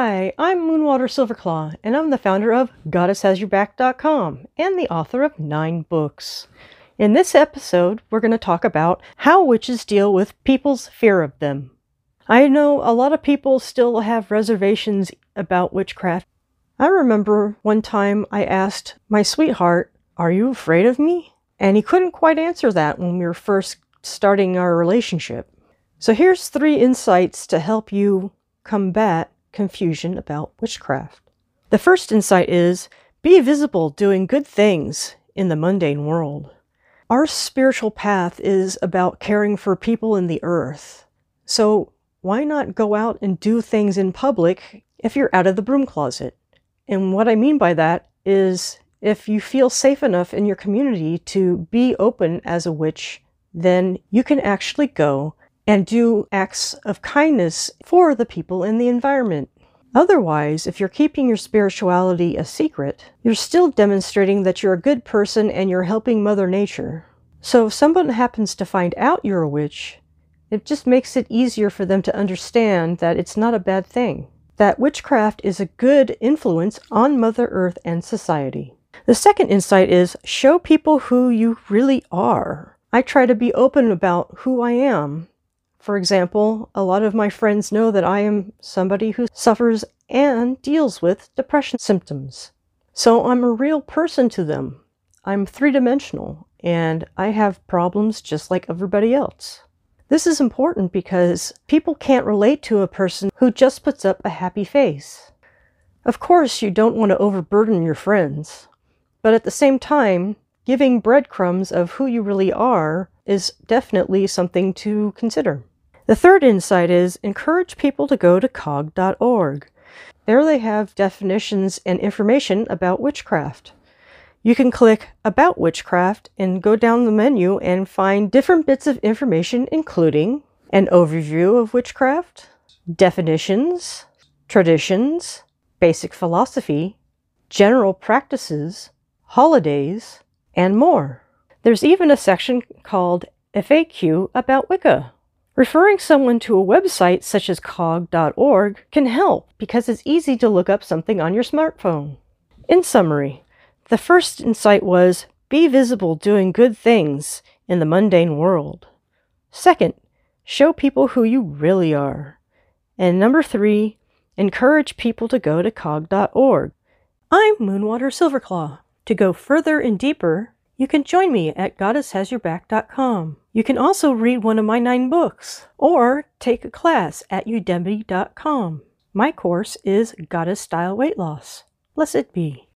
Hi, I'm Moonwater Silverclaw, and I'm the founder of GoddessHasYourBack.com and the author of 9 books. In this episode, we're going to talk about how witches deal with people's fear of them. I know a lot of people still have reservations about witchcraft. I remember one time I asked my sweetheart, "Are you afraid of me?" And he couldn't quite answer that when we were first starting our relationship. So here's 3 insights to help you combat confusion about witchcraft. The first insight is, be visible doing good things in the mundane world. Our spiritual path is about caring for people in the earth. So why not go out and do things in public if you're out of the broom closet? And what I mean by that is, if you feel safe enough in your community to be open as a witch, then you can actually go and do acts of kindness for the people in the environment. Otherwise, if you're keeping your spirituality a secret, you're still demonstrating that you're a good person and you're helping Mother Nature. So if someone happens to find out you're a witch, it just makes it easier for them to understand that it's not a bad thing, that witchcraft is a good influence on Mother Earth and society. The second insight is, show people who you really are. I try to be open about who I am. For example, a lot of my friends know that I am somebody who suffers and deals with depression symptoms. So I'm a real person to them. I'm 3-dimensional, and I have problems just like everybody else. This is important because people can't relate to a person who just puts up a happy face. Of course, you don't want to overburden your friends, but at the same time, giving breadcrumbs of who you really are is definitely something to consider. The third insight is, encourage people to go to cog.org. There they have definitions and information about witchcraft. You can click About Witchcraft and go down the menu and find different bits of information, including an overview of witchcraft, definitions, traditions, basic philosophy, general practices, holidays, and more. There's even a section called FAQ about Wicca. Referring someone to a website such as cog.org can help because it's easy to look up something on your smartphone. In summary, the first insight was, be visible doing good things in the mundane world. Second, show people who you really are. And number 3, encourage people to go to cog.org. I'm Moonwater Silverclaw. To go further and deeper, you can join me at GoddessHasYourBack.com. You can also read one of my 9 books, or take a class at Udemy.com. My course is Goddess Style Weight Loss. Blessed be.